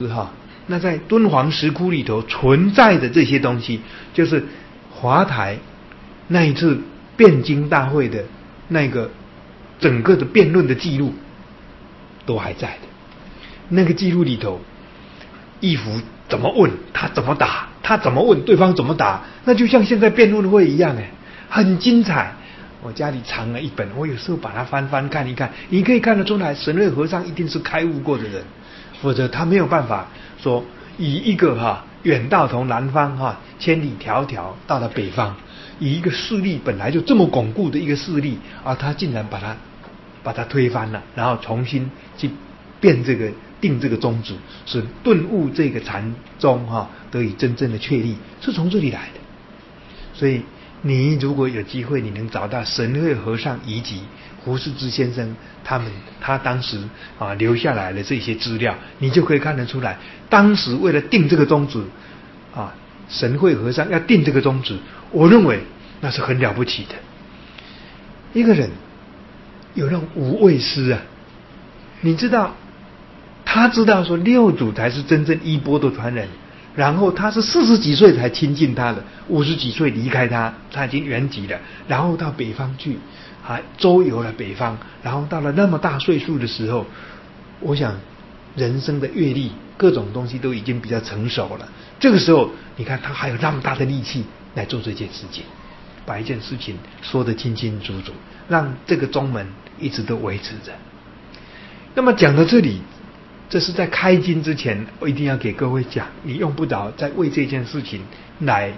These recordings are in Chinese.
那在敦煌石窟里头存在的这些东西，就是华台那一次辩经大会的那个整个的辩论的记录都还在的。那个记录里头，义符怎么问他怎么答，他怎么问对方怎么答，那就像现在辩论会一样，很精彩。我家里藏了一本，我有时候把它翻翻看一看，你可以看得出来，神会和尚一定是开悟过的人，否则他没有办法说以一个远道从南方千里迢迢到了北方，以一个势力本来就这么巩固的一个势力他竟然把它推翻了，然后重新去定这个宗旨，使顿悟这个禅宗得以真正的确立，是从这里来的。所以你如果有机会，你能找到神会和尚遗迹，胡适之先生他当时留下来的这些资料，你就可以看得出来，当时为了定这个宗旨神会和尚要定这个宗旨，我认为那是很了不起的。一个人有那种无畏师你知道，他知道说六祖才是真正衣钵的传人，然后他是40几岁才亲近他的，50几岁离开他已经圆寂了，然后到北方去周游了北方，然后到了那么大岁数的时候，我想人生的阅历各种东西都已经比较成熟了，这个时候你看他还有那么大的力气来做这件事情，把一件事情说得清清楚楚，让这个宗门一直都维持着。那么讲到这里，这是在开经之前，我一定要给各位讲，你用不着再为这件事情来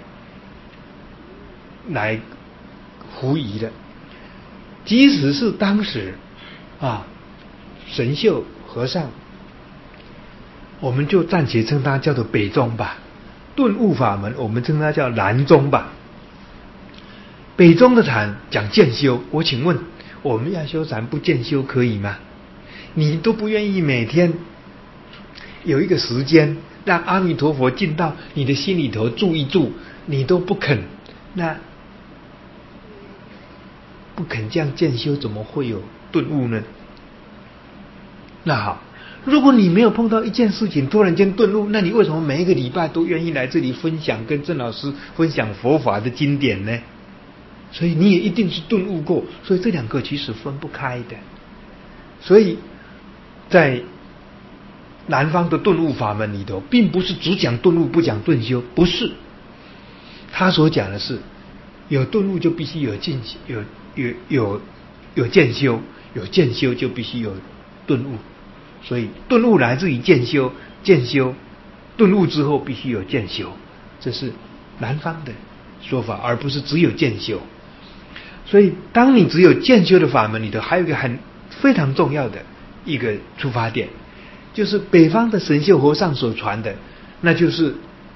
狐疑的。即使是当时神秀和尚，我们就暂且称他叫做北宗吧，顿悟法门我们称他叫南宗吧。北宗的禅讲渐修，我请问我们要修禅不渐修可以吗？你都不愿意每天有一个时间让阿弥陀佛进到你的心里头住一住，你都不肯，那不肯这样渐修，怎么会有顿悟呢？那好，如果你没有碰到一件事情突然间顿悟，那你为什么每一个礼拜都愿意来这里分享，跟郑老师分享佛法的经典呢？所以你也一定是顿悟过，所以这两个其实分不开的。所以在南方的顿悟法门里头，并不是只讲顿悟不讲顿修，不是。他所讲的是，有顿悟就必须有渐修，有渐修，有渐修就必须有顿悟。所以顿悟来自于渐修，渐修顿悟之后必须有渐修，这是南方的说法，而不是只有渐修。所以当你只有渐修的法门里头，还有一个非常重要的一个出发点，就是北方的神秀和尚所传的，那就是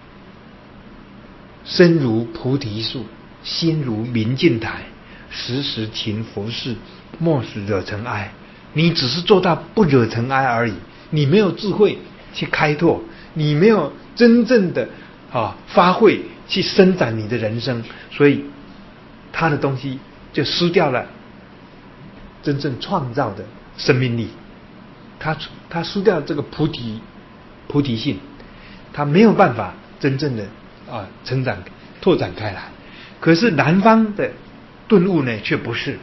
身如菩提树，心如明镜台，时时勤拂拭，莫使惹尘埃。你只是做到不惹尘埃而已，你没有智慧去开拓，你没有真正的发挥去伸展你的人生，所以他的东西就失掉了真正创造的生命力，他失掉这个菩提性，他没有办法真正的成长拓展开来。可是南方的顿悟呢，却不是。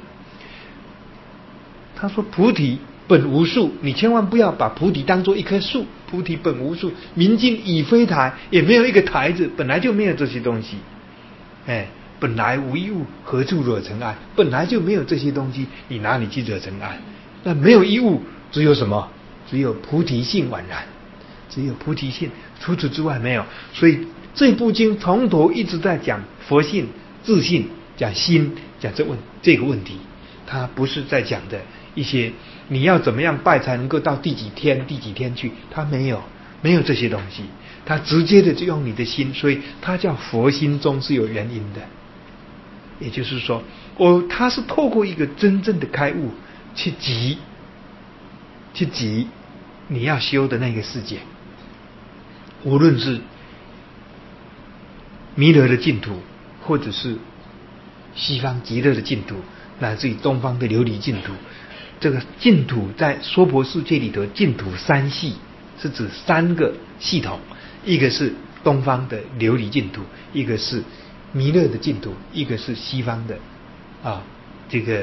他说菩提本无树，你千万不要把菩提当作一棵树，菩提本无树，明镜已非台，也没有一个台子，本来就没有这些东西。本来无一物，何处惹尘埃？本来就没有这些东西，你哪里去惹尘埃？那没有一物，只有什么？只有菩提性宛然，只有菩提性，除此之外没有。所以这部经从头一直在讲佛性、自性，讲心，讲这个问题。它不是在讲的一些你要怎么样拜才能够到第几天去，它没有这些东西，它直接的就用你的心，所以它叫佛心中是有原因的。也就是说，它是透过一个真正的开悟去集你要修的那个世界，无论是弥勒的净土，或者是西方极乐的净土，乃至于东方的琉璃净土。这个净土在娑婆世界里头，净土三系是指3个系统，一个是东方的琉璃净土，一个是弥勒的净土，一个是西方的这个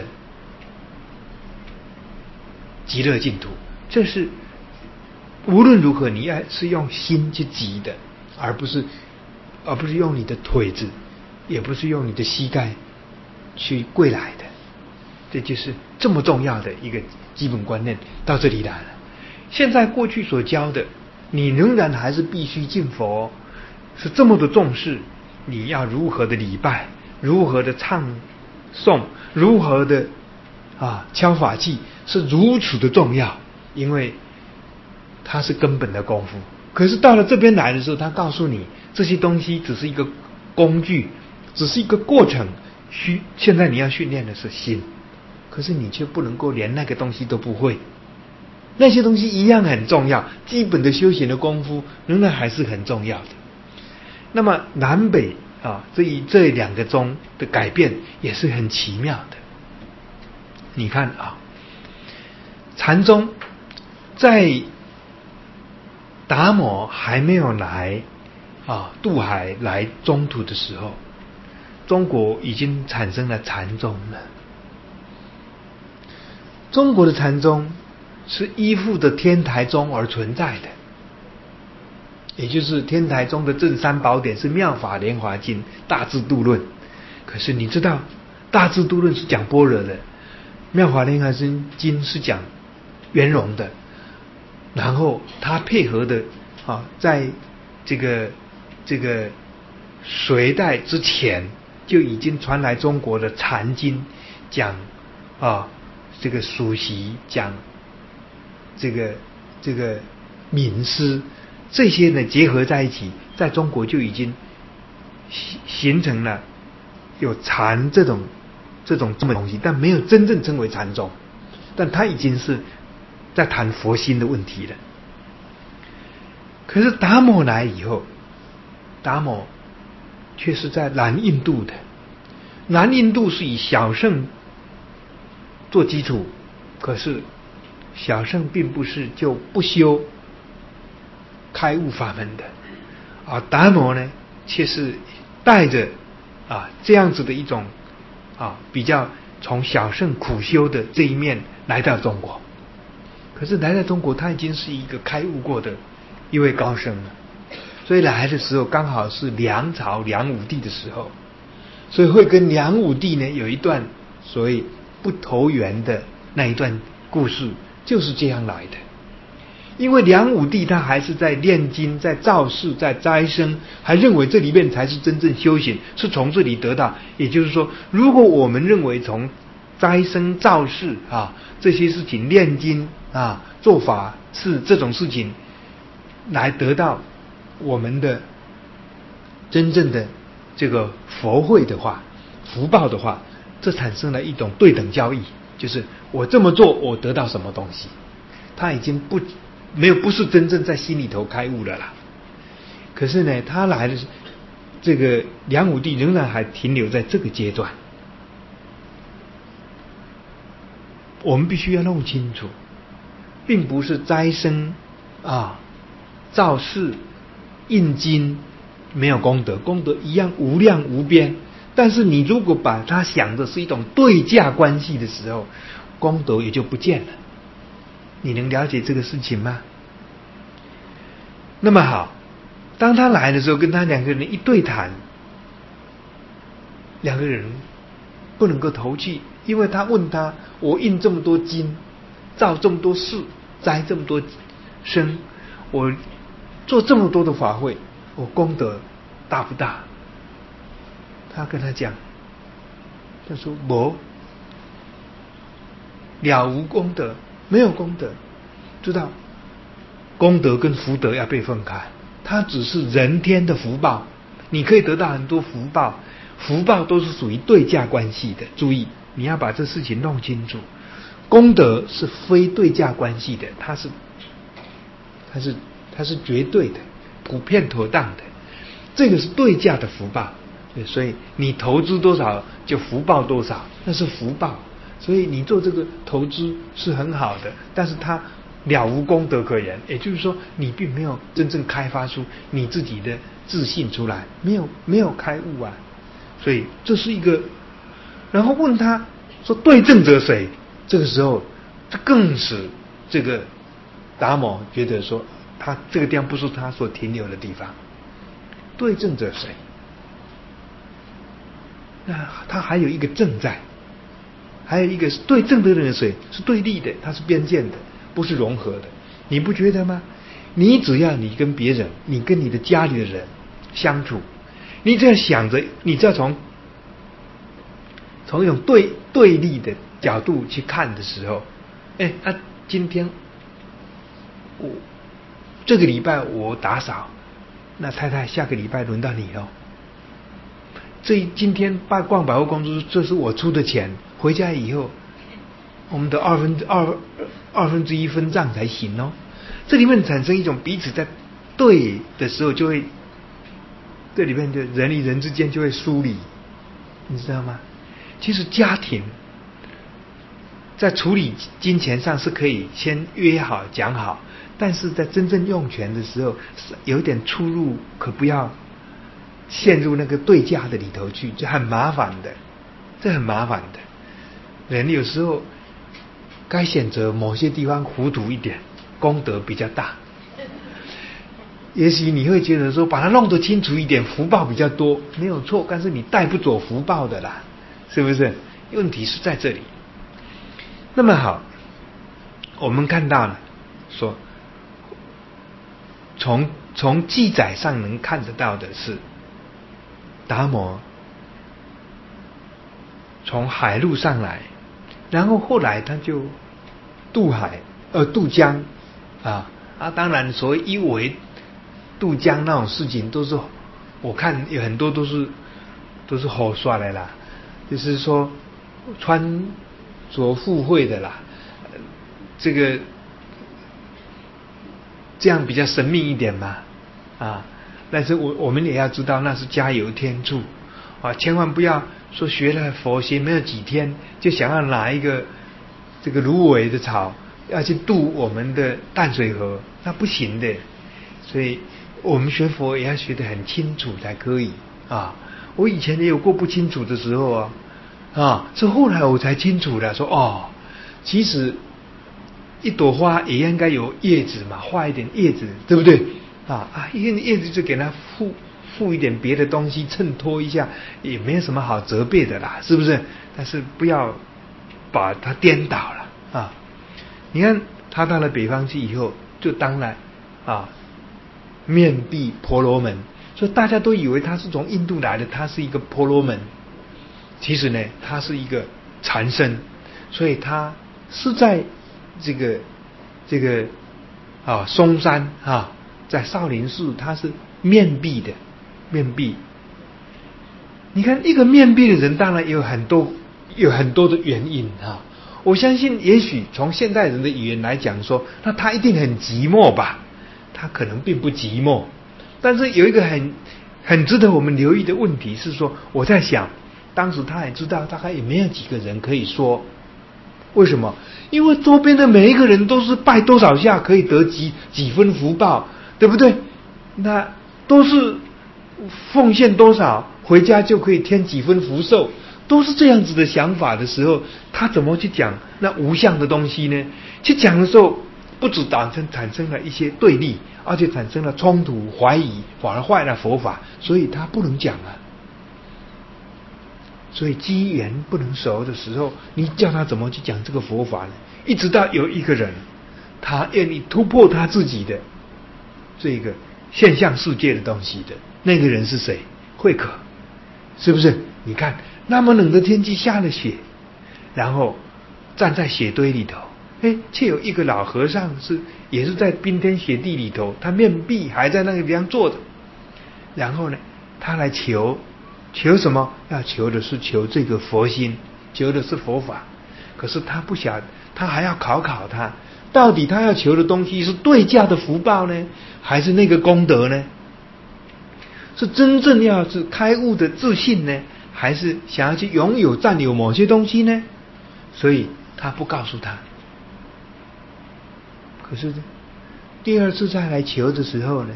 极乐净土。这是无论如何你是用心去集的，而不是用你的腿子，也不是用你的膝盖去跪来的。这就是这么重要的一个基本观念到这里来了。现在过去所教的，你仍然还是必须敬佛，是这么的重视，你要如何的礼拜，如何的唱诵，如何的敲法器，是如此的重要，因为它是根本的功夫。可是到了这边来的时候，他告诉你这些东西只是一个工具，只是一个过程，现在你要训练的是心，可是你却不能够连那个东西都不会。那些东西一样很重要，基本的修行的功夫仍然还是很重要的。那么南北这2个宗的改变也是很奇妙的。你看禅宗在达摩还没有来渡海来中土的时候，中国已经产生了禅宗了。中国的禅宗是依附着天台宗而存在的，也就是天台宗的正三宝典是《妙法莲华经》《大智度论》。可是你知道，《大智度论》是讲般若的，《妙法莲华经》是讲圆融的，然后它配合的在这个隋代之前就已经传来中国的禅经，讲这个属习，讲这个敏思，这些呢结合在一起，在中国就已经形成了有禅这么东西，但没有真正称为禅宗，但它已经是在谈佛心的问题了。可是达摩来以后，达摩却是在南印度的，南印度是以小乘做基础，可是小乘并不是就不修开悟法门的，而达摩呢却是带着这样子的一种比较从小乘苦修的这一面来到中国。可是来到中国，他已经是一个开悟过的一位高僧了，所以来的时候刚好是梁朝梁武帝的时候，所以会跟梁武帝呢有一段所谓不投缘的那一段故事，就是这样来的。因为梁武帝他还是在念经，在造世，在斋生，还认为这里面才是真正修行，是从这里得到。也就是说，如果我们认为从斋生造世这些事情，念经做法是这种事情来得到我们的真正的这个佛慧的话，福报的话，这产生了一种对等交易，就是我这么做我得到什么东西，他已经不是真正在心里头开悟了啦。可是呢，他来的这个梁武帝仍然还停留在这个阶段。我们必须要弄清楚，并不是斋生造世印经没有功德，功德一样无量无边。但是你如果把它想的是一种对价关系的时候，功德也就不见了。你能了解这个事情吗？那么好，当他来的时候，跟他2个人一对谈，2个人不能够投去，因为他问他：我印这么多经，造这么多事，栽这么多生，我做这么多的法会，我功德大不大？他跟他讲，他说没，了无功德，没有功德。知道功德跟福德要被分开，它只是人天的福报，你可以得到很多福报，福报都是属于对价关系的。注意，你要把这事情弄清楚，功德是非对价关系的，它是绝对的，普遍妥当的，这个是对价的福报。所以你投资多少就福报多少，那是福报。所以你做这个投资是很好的，但是它了无功德可言。也就是说，你并没有真正开发出你自己的自信出来，没有开悟啊。所以这是一个，然后问他说对证者谁？这个时候，这更使这个达摩觉得说，他这个地方不是他所停留的地方。对证者谁？那他还有一个正在，还有一个是对正的人谁？是对立的，它是边界的，不是融合的。你不觉得吗？你只要你跟别人，你跟你的家里的人相处，你只要想着，你只要从一种对立的角度去看的时候，今天我这个礼拜我打扫，那太太下个礼拜轮到你了。今天逛百货公司，这是我出的钱，回家以后我们的二分之一分账才行哦。这里面产生一种彼此在对的时候，就会这里面的人与人之间就会疏离，你知道吗？其实家庭在处理金钱上是可以先约好讲好，但是在真正用权的时候，有点出入，可不要陷入那个对价的里头去，就很麻烦的。这很麻烦的。人有时候该选择某些地方糊涂一点，功德比较大。也许你会觉得说，把它弄得清楚一点，福报比较多，没有错。但是你带不走福报的啦，是不是？问题是在这里。那么好，我们看到了，说从记载上能看得到的是，达摩从海路上来，然后后来他就渡江当然所谓一围渡江那种事情，都是我看有很多都是胡说的啦，就是说穿着附会的啦，这样比较神秘一点嘛但是我们也要知道那是加油添醋千万不要说学了佛学没有几天就想要拿一个这个芦苇的草要去渡我们的淡水河，那不行的。所以我们学佛也要学得很清楚才可以我以前也有过不清楚的时候是后来我才清楚了，说其实一朵花也应该有叶子嘛，画一点叶子，对不对叶子就给它附一点别的东西衬托一下，也没有什么好责备的啦，是不是？但是不要把它颠倒了你看他到了北方去以后，就当然面壁婆罗门，所以大家都以为他是从印度来的，他是一个婆罗门。其实呢，他是一个禅僧，所以他是在这个嵩山在少林寺，他是面壁的。你看一个面壁的人，当然有很多的原因我相信也许从现代人的语言来讲说，那他一定很寂寞吧，他可能并不寂寞。但是有一个很值得我们留意的问题是说，我在想当时他也知道大概也没有几个人可以说，为什么？因为周边的每一个人都是拜多少下可以得几分福报，对不对？那都是奉献多少回家就可以添几分福寿，都是这样子的想法的时候，他怎么去讲那无相的东西呢？去讲的时候，不止产生了一些对立，而且产生了冲突、怀疑，反而坏了佛法，所以他不能讲所以机缘不能熟的时候，你叫他怎么去讲这个佛法呢？一直到有一个人，他愿意突破他自己的这个现象世界的东西的那个人是谁？慧可，是不是？你看那么冷的天气下了雪，然后站在雪堆里头，却有一个老和尚也是在冰天雪地里头，他面壁还在那个地方坐着，然后呢，他来求什么？要求的是这个佛心，求的是佛法。可是他不晓得，他还要考他，到底他要求的东西是对价的福报呢，还是那个功德呢？是真正要是开悟的自信呢，还是想要去占有某些东西呢？所以他不告诉他， 可是呢，第二次再来求的时候呢，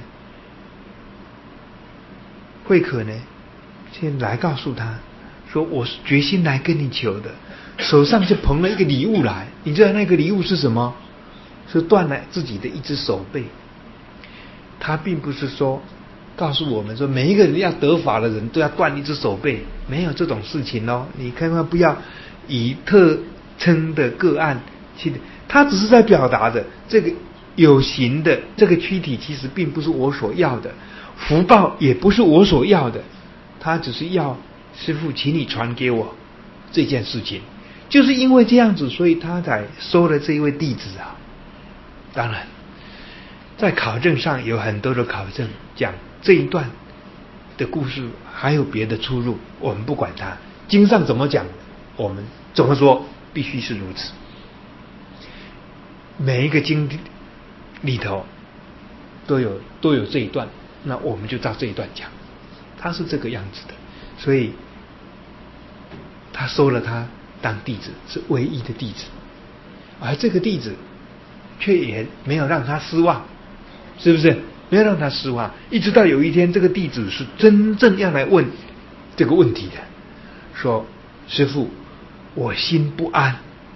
慧可呢先来告诉他说，我是决心来跟你求的，手上就捧了一个礼物来。你知道那个礼物是什么？是断了自己的一只手背。他并不是说告诉我们说每一个人要得法的人都要断一只手背，没有这种事情哦。你千万不要以特称的个案去，他只是在表达的这个有形的这个躯体其实并不是我所要的，福报也不是我所要的，他只是要师父请你传给我这件事情。就是因为这样子，所以他才收了这一位弟子啊。当然在考证上有很多的考证，讲这一段的故事还有别的出入，我们不管它，经上怎么讲我们怎么说，必须是如此。每一个经里头都有这一段，那我们就照这一段讲，他是这个样子的，所以他收了他当弟子，是唯一的弟子，而这个弟子却也没有让他失望，是不是？没有让他失望，一直到有一天，这个弟子是真正要来问这个问题的，说：“师父，我心不安。”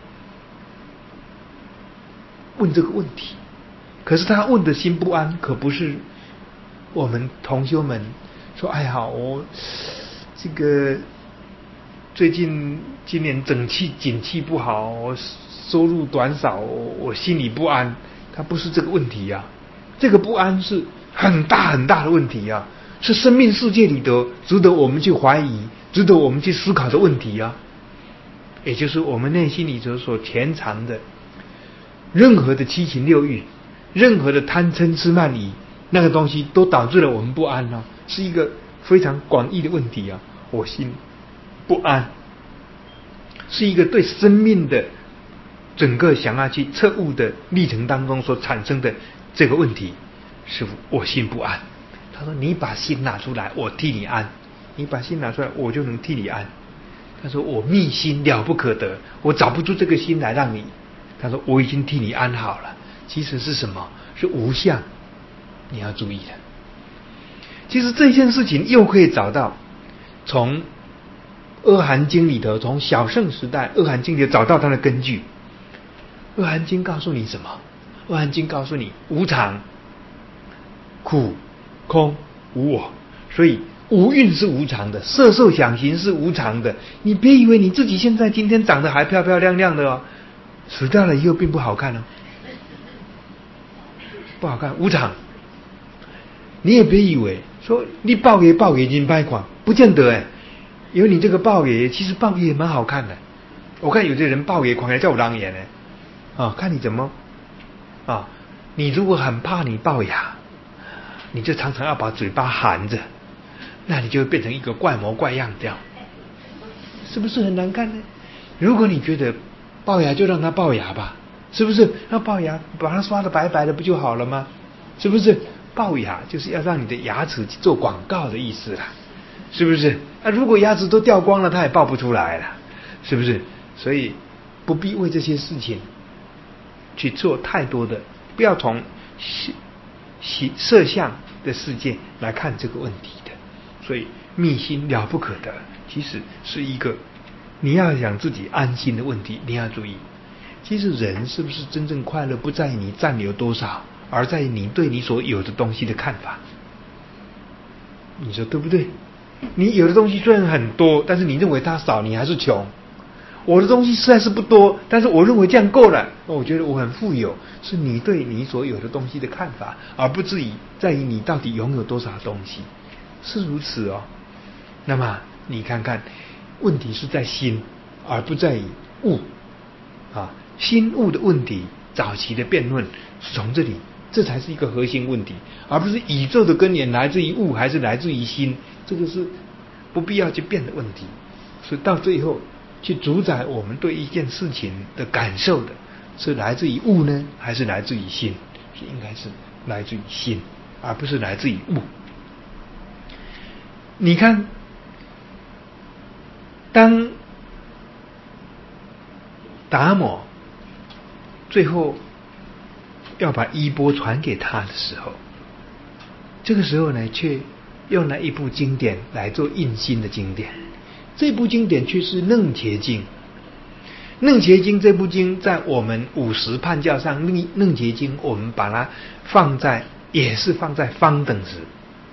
问这个问题，可是他问的心不安，可不是我们同修们说：“哎呀，我这个最近今年景气不好，我收入短少，我心里不安。”他不是这个问题呀，这个不安是很大很大的问题呀，是生命世界里头值得我们去怀疑、值得我们去思考的问题呀。也就是我们内心里头所潜藏的任何的七情六欲，任何的贪嗔痴慢疑，那个东西都导致了我们不安啊，是一个非常广义的问题啊。我心不安，是一个对生命的整个想要去彻悟的历程当中所产生的这个问题。师父，我心不安。他说：“你把心拿出来，我替你安。你把心拿出来，我就能替你安。”他说：“我密心了不可得，我找不出这个心来让你。”他说：“我已经替你安好了。”其实是什么？是无相，你要注意的。其实这件事情又可以找到从《阿含经》里头，从小乘时代《阿含经》里找到它的根据。《阿含经》告诉你什么？《阿含经》告诉你无常、苦、空、无我，所以五蕴是无常的，色受想行是无常的。你别以为你自己现在今天长得还漂漂亮亮的哦，死掉了以后并不好看哦，不好看，无常。你也别以为说你豹爷真歹看，不见得哎。因为你这个豹爷其实豹爷也蛮好看的，我看有些人豹爷看起来叫有狼眼呢啊，看你怎么啊。你如果很怕你龅牙，你就常常要把嘴巴含着，那你就会变成一个怪模怪样掉，是不是很难看呢？如果你觉得龅牙，就让它龅牙吧，是不是？那龅牙把它刷得白白的不就好了吗？是不是？龅牙就是要让你的牙齿做广告的意思啦，是不是？啊，如果牙齿都掉光了，它也爆不出来了，是不是？所以不必为这些事情去做太多的，不要从色相的世界来看这个问题的。所以密心了不可得，其实是一个你要想自己安心的问题。你要注意，其实人是不是真正快乐，不在于你占有多少，而在于你对你所有的东西的看法。你说对不对？你有的东西虽然很多，但是你认为它少，你还是穷。我的东西实在是不多，但是我认为这样够了，我觉得我很富有。是你对你所有的东西的看法，而不至于在于你到底拥有多少东西，是如此哦。那么你看看，问题是在心，而不在于物啊。心物的问题，早期的辩论是从这里，这才是一个核心问题，而不是宇宙的根源来自于物还是来自于心，这个是不必要去辩的问题。所以到最后去主宰我们对一件事情的感受的，是来自于物呢，还是来自于心？是应该是来自于心，而不是来自于物。你看，当达摩最后要把衣钵传给他的时候，这个时候呢，却用了一部经典来做印心的经典。这部经典却是楞伽经。楞伽经这部经在我们50判教上，楞伽经我们把它也是放在方等时，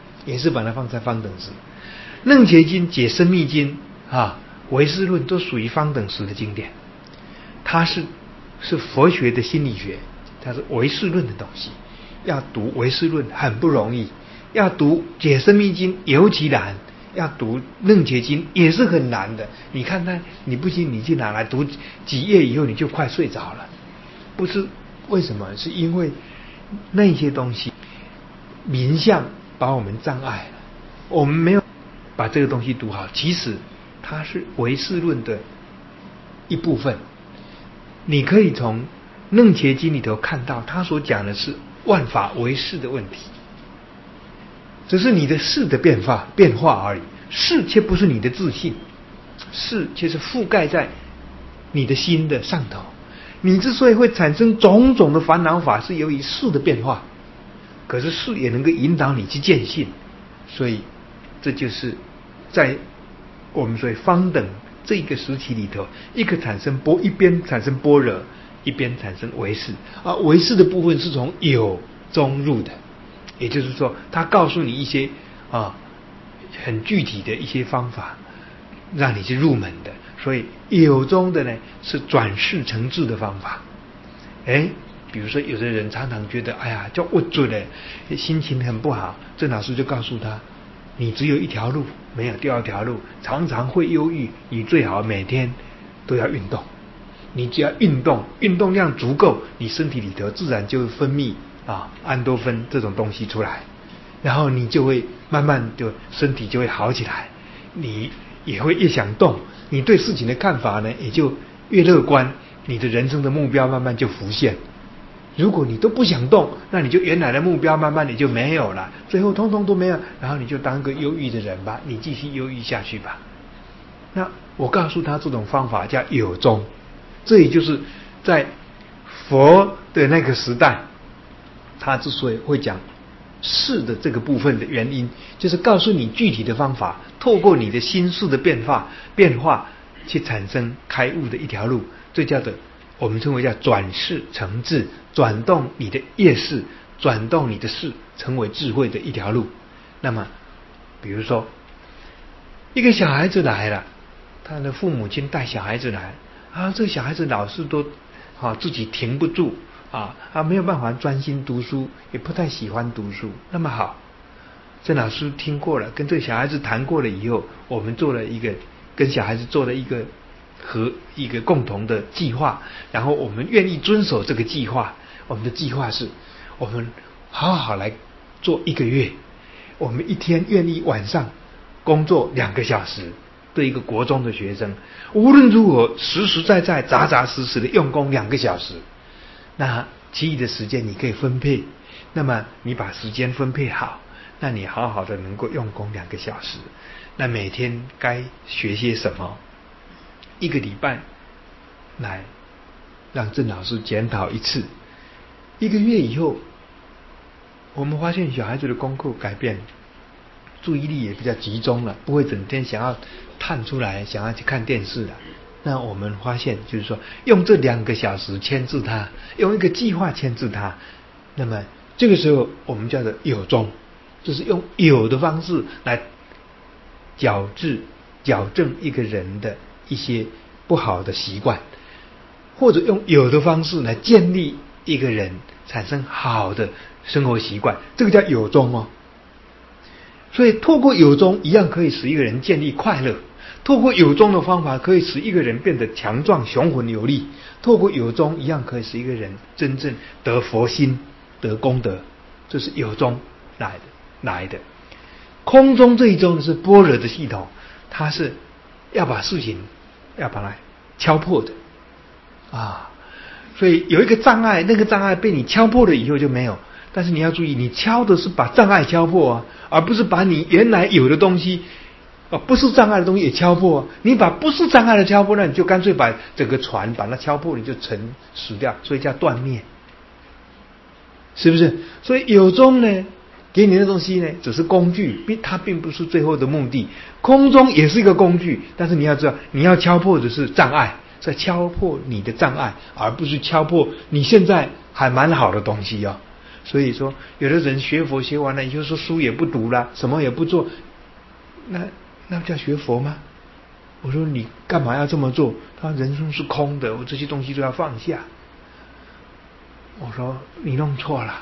楞伽经、解深密经唯识论都属于方等时的经典。它是佛学的心理学，它是唯识论的东西。要读唯识论很不容易，要读解深密经尤其难，要读楞伽经也是很难的。你看看，你不信你去拿来读几页以后你就快睡着了。不是为什么？是因为那些东西名相把我们障碍了，我们没有把这个东西读好。其实它是唯识论的一部分。你可以从楞伽经里头看到，他所讲的是万法唯识的问题，只是你的识的变化而已。识却不是你的自信，识却是覆盖在你的心的上头。你之所以会产生种种的烦恼法，是由于识的变化。可是识也能够引导你去见性，所以这就是在我们所谓方等这个时期里头，一边产生般若，一边产生唯识。唯识的部分是从有中入的，也就是说，他告诉你一些很具体的一些方法，让你去入门的。所以有中的呢是转世成智的方法。比如说有的人常常觉得叫无助的，心情很不好，郑老师就告诉他，你只有一条路，没有第二条路，常常会忧郁，你最好每天都要运动。你只要运动量足够，你身体里头自然就会分泌安多酚这种东西出来，然后你就会慢慢就身体就会好起来，你也会越想动，你对事情的看法呢也就越乐观，你的人生的目标慢慢就浮现。如果你都不想动，那你就原来的目标慢慢你就没有了，最后通通都没有，然后你就当个忧郁的人吧，你继续忧郁下去吧。那我告诉他这种方法叫有中，这也就是在佛的那个时代，他之所以会讲识的这个部分的原因，就是告诉你具体的方法，透过你的心识的变化去产生开悟的一条路。这叫做我们称为叫转识成智，转动你的业识，转动你的识，成为智慧的一条路。那么比如说一个小孩子来了，他的父母亲带小孩子来这个小孩子老是都自己停不住没有办法专心读书，也不太喜欢读书。那么好，郑老师听过了，跟这个小孩子谈过了以后，我们跟小孩子做了一个共同的计划，然后我们愿意遵守这个计划。我们的计划是，我们好好来做1个月，我们一天愿意晚上工作2个小时。对一个国中的学生，无论如何实实在在扎实的用功2个小时，那其余的时间你可以分配。那么你把时间分配好，那你好好的能够用功2个小时。那每天该学些什么？1个礼拜来让郑老师检讨1次。1个月以后，我们发现小孩子的功课改变，注意力也比较集中了，不会整天想要探出来想要去看电视了。那我们发现就是说，用这2个小时牵制他，用一个计划牵制他，那么这个时候我们叫做有中，就是用有的方式来矫正一个人的一些不好的习惯，或者用有的方式来建立一个人产生好的生活习惯，这个叫有中所以透过有中一样可以使一个人建立快乐，透过有中的方法可以使一个人变得强壮雄浑有力，透过有中一样可以使一个人真正得佛心得功德。这是有中来的。空中这一中是般若的系统，它是要把事情要把它敲破的所以有一个障碍，那个障碍被你敲破了以后就没有。但是你要注意，你敲的是把障碍敲破而不是把你原来有的东西不是障碍的东西也敲破你把不是障碍的敲破，那你就干脆把整个船把它敲破，你就沉死掉，所以叫断灭。 是不是？所以有宗呢，给你的东西呢，只是工具，它并不是最后的目的。空中也是一个工具，但是你要知道，你要敲破的是障碍，是敲破你的障碍，而不是敲破你现在还蛮好的东西哦。所以说，有的人学佛学完了以后说书也不读了，什么也不做，那叫学佛吗？我说你干嘛要这么做？他说人生是空的，我这些东西都要放下。我说你弄错了，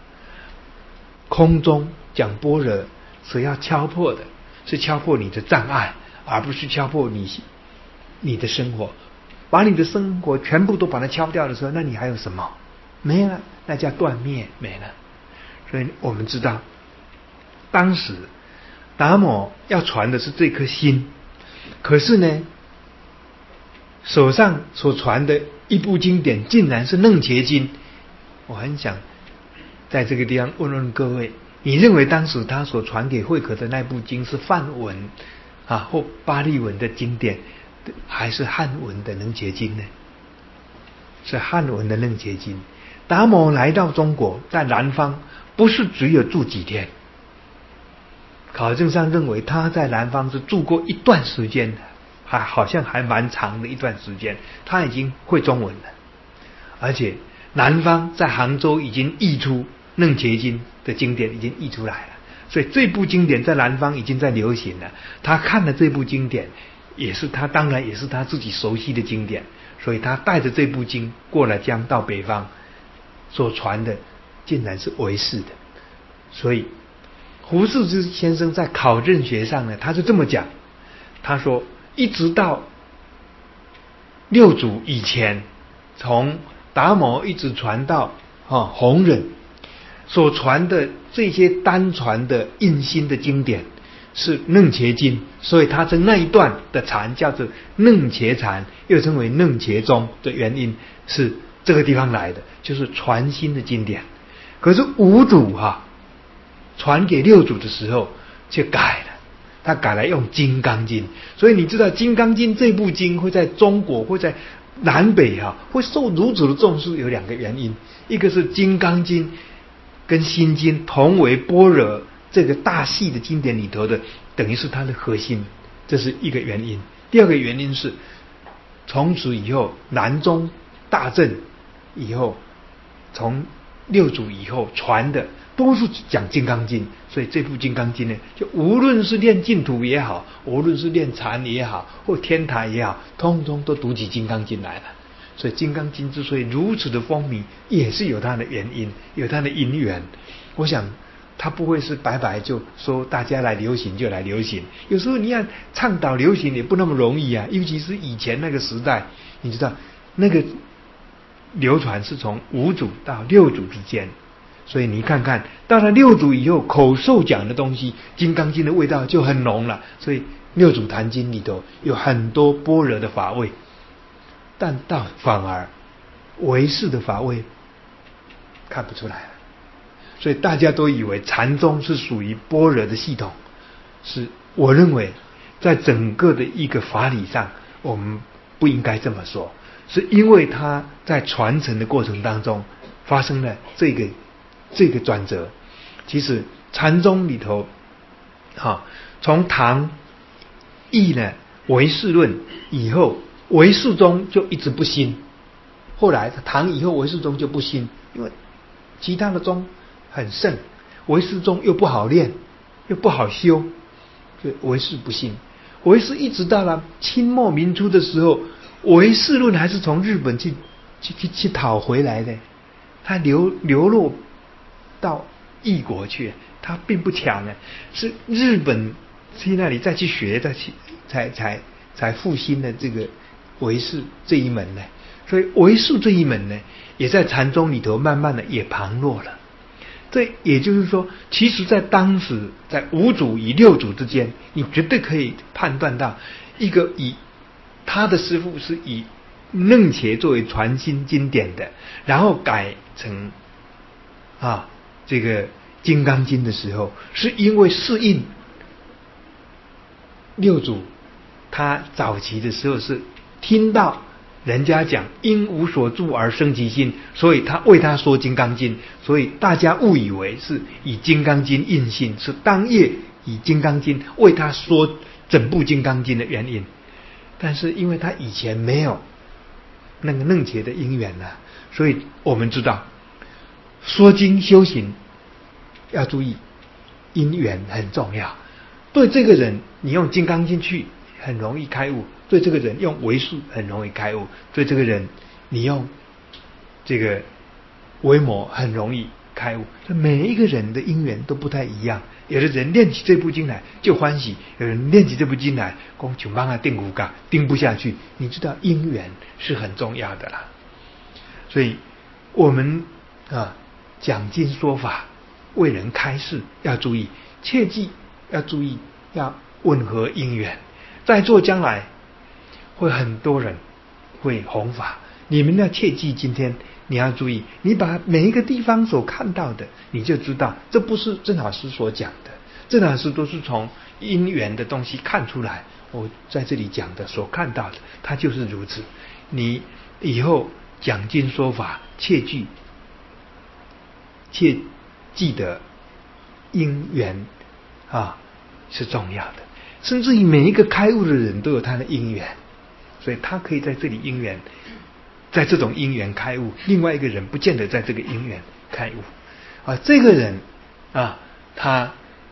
空中讲般若所要敲破的是敲破你的障碍，而不是敲破你的生活。把你的生活全部都把它敲掉的时候，那你还有什么？没了，那叫断灭，没了。所以我们知道，当时达摩要传的是这颗心，可是呢，手上所传的一部经典竟然是《楞伽经》。我很想在这个地方问问各位，你认为当时他所传给慧可的那部经是梵文或巴利文的经典，还是汉文的《楞伽经》呢？是汉文的《楞伽经》。达摩来到中国，在南方不是只有住几天，考证上认为他在南方是住过一段时间的，好像还蛮长的一段时间。他已经会中文了，而且南方在杭州已经译出《楞伽经》的经典，已经译出来了，所以这部经典在南方已经在流行了。他看了这部经典，当然也是他自己熟悉的经典，所以他带着这部经过了江到北方，所传的竟然是唯识的。所以胡适之先生在考证学上呢，他就这么讲，他说一直到六祖以前，从达摩一直传到弘忍，所传的这些单传的印心的经典是楞伽经，所以他称那一段的禅叫做楞伽禅，又称为楞伽宗的原因是这个地方来的，就是传心的经典。可是五祖传给六祖的时候却改了，他改来用金刚经。所以你知道金刚经这部经会在中国，会在南北会受如此的重视，有两个原因。一个是金刚经跟心经同为般若这个大系的经典里头的，等于是它的核心，这是一个原因。第二个原因是从此以后南宗大正以后，从六祖以后传的都是讲金刚经，所以这部金刚经呢，就无论是练净土也好，无论是练禅也好，或天台也好，通通都读起金刚经来了。所以金刚经之所以如此的风靡，也是有它的原因，有它的因缘。我想它不会是白白就说大家来流行就来流行，有时候你要倡导流行也不那么容易啊，尤其是以前那个时代，你知道那个流传是从五祖到六祖之间，所以你看看到了六祖以后，口授讲的东西，金刚经的味道就很浓了。所以六祖坛经里头有很多般若的法味，但反而唯识的法味看不出来了。所以大家都以为禅宗是属于般若的系统，是我认为在整个的一个法理上，我们不应该这么说，是因为它在传承的过程当中发生了这个转折。其实禅宗里头从唐译了唯识论以后，唯识宗就一直不兴，后来唐以后唯识宗就不兴，因为其他的宗很盛，唯识宗又不好练又不好修，所以唯识不兴。唯识一直到了清末民初的时候，唯识论还是从日本去讨回来的，他流落到异国去，他并不强呢，是日本去那里再去学，才复兴的这个唯识这一门呢。所以唯识这一门呢，也在禅宗里头慢慢的也旁落了。这也就是说，其实在当时在五祖与六祖之间，你绝对可以判断到一个以他的师父是以楞伽作为传心经典的，然后改成这个金刚经的时候，是因为适应六祖他早期的时候是听到人家讲因无所住而生其心，所以他为他说金刚经，所以大家误以为是以金刚经印心，是当夜以金刚经为他说整部金刚经的原因。但是因为他以前没有那个楞伽的因缘所以我们知道说经修行要注意因缘很重要。对这个人你用金刚经去很容易开悟，对这个人用唯识很容易开悟，对这个人你用这个维摩很容易开悟。每一个人的因缘都不太一样，有的人练起这部经来就欢喜，有人练起这部经来光穷帮他定骨嘎定不下去。你知道因缘是很重要的啦。所以我们讲经说法为人开示要注意，切记要注意要吻合因缘。在座将来会很多人会弘法，你们要切记，今天你要注意，你把每一个地方所看到的，你就知道这不是郑老师所讲的，郑老师都是从因缘的东西看出来，我在这里讲的所看到的它就是如此。你以后讲经说法切记得因缘是重要的，甚至于每一个开悟的人都有他的因缘，所以他可以在这里因缘，在这种因缘开悟，另外一个人不见得在这个因缘开悟这个人他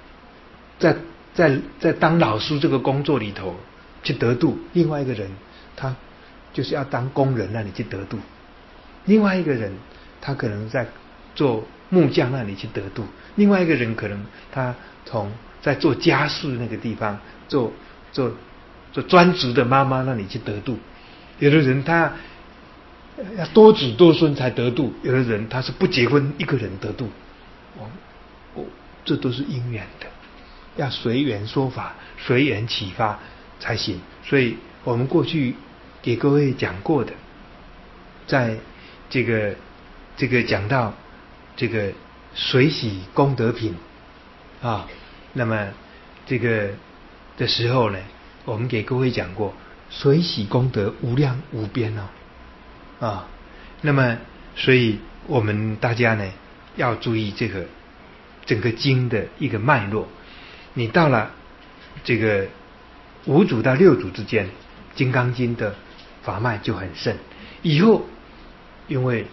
在当老师这个工作里头去得度，另外一个人他就是要当工人那里去得度，另外一个人他可能在做木匠那里去得度，另外一个人可能他在做家事那个地方做专职的妈妈那里去得度，有的人他要多子多孙才得度，有的人他是不结婚一个人得度，这都是因缘的，要随缘说法，随缘启发才行。所以我们过去给各位讲过的，在这个讲到这个随喜功德品那么这个的时候呢，我们给各位讲过，随喜功德无量无边那么所以我们大家呢要注意这个整个经的一个脉络。你到了这个五祖到六祖之间，金刚经的法脉就很盛。以后因为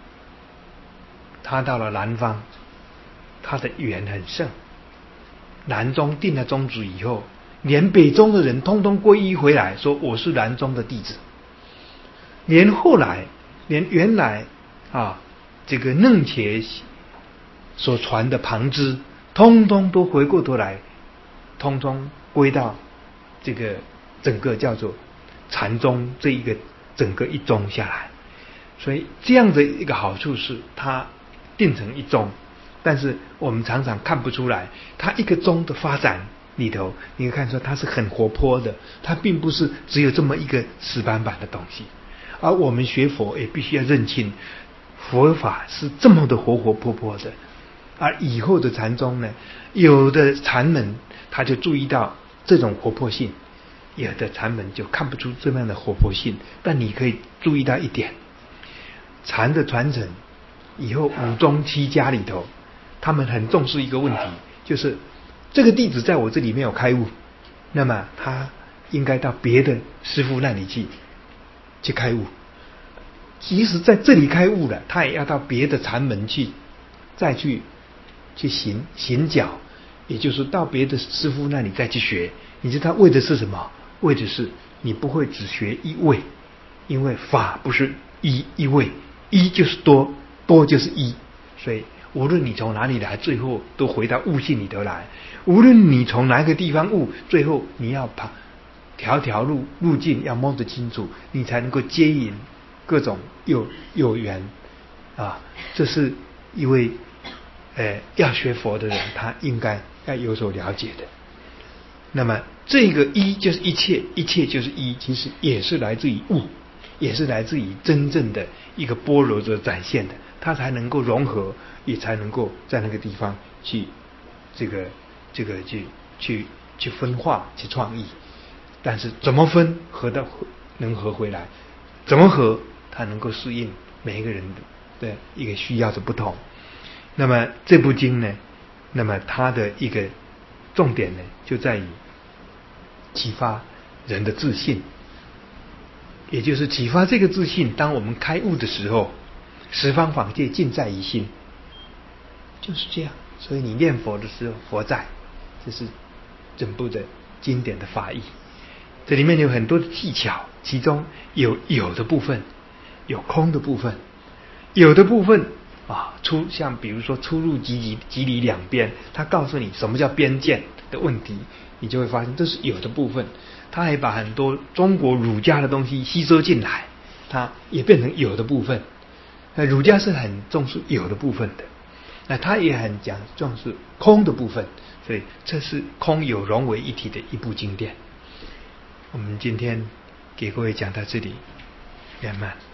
他到了南方，他的缘很盛，南宗定了宗旨以后，连北宗的人通通皈依回来，说我是南宗的弟子。连后来连原来这个楞伽所传的旁支，通通都回过头来，通通归到这个整个叫做禅宗这一个整个一宗下来。所以这样的一个好处是它定成一宗，但是我们常常看不出来，它一个宗的发展里头，你可以看出它是很活泼的，它并不是只有这么一个死板板的东西。而我们学佛也必须要认清，佛法是这么的活活泼泼的。而以后的禅宗呢，有的禅门他就注意到这种活泼性，有的禅门就看不出这样的活泼性。但你可以注意到一点，禅的传承以后五宗七家里头，他们很重视一个问题，就是这个弟子在我这里没有开悟，那么他应该到别的师父那里去开悟。即使在这里开悟了，他也要到别的禅门再去行脚，也就是到别的师父那里再去学。你知道为的是什么？为的是你不会只学一位，因为法不是一位，一就是多，多就是一。所以无论你从哪里来，最后都回到悟性里头来。无论你从哪个地方悟，最后你要把条路径要摸得清楚，你才能够接引各种有缘这是一位要学佛的人他应该要有所了解的。那么这个一就是一切，一切就是一，其实也是来自于悟，也是来自于真正的一个般若的展现的，它才能够融合，也才能够在那个地方去分化去创意。但是怎么分能合回来， 怎么合，它能够适应每一个人的一个需要的不同。那么这部经呢，那么它的一个重点呢，就在于启发人的自信，也就是启发这个自信。当我们开悟的时候，十方法界尽在一心，就是这样。所以你念佛的时候，佛在，这是整部的经典的法义。这里面有很多的技巧，其中有的部分，有空的部分，有的部分像比如说出入即离两边，他告诉你什么叫边界的问题，你就会发现这是有的部分。他还把很多中国儒家的东西吸收进来，它也变成有的部分。儒家是很重视有的部分的，那他也很重视空的部分，所以这是空有融为一体的一部经典。我们今天给各位讲到这里圆满。